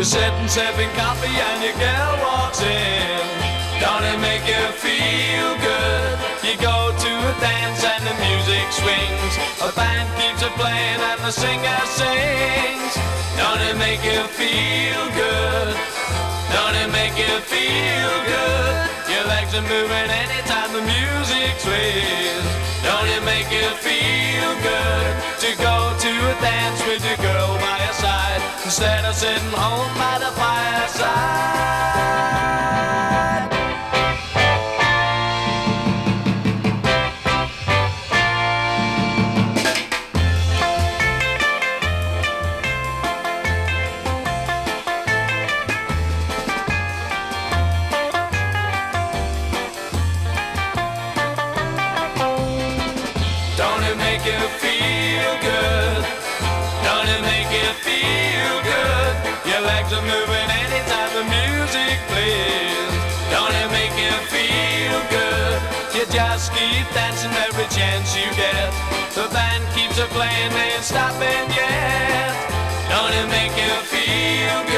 You're sitting sipping coffee and your girl walks in. Don't it make you feel good? You go to a dance and the music swings. A band keeps it playing and the singer sings. Don't it make you feel good? Don't it make you feel good? Your legs are moving anytime the music sways. Don't it make you feel good to go to a dance with your girl by your side instead of sitting home by the fireside? Don't it make you feel good? Don't it make you feel good? Your legs are moving anytime the music plays. Don't it make you feel good? You just keep dancing every chance you get. The band keeps it playing, they ain't stopping yet. Don't it make you feel good?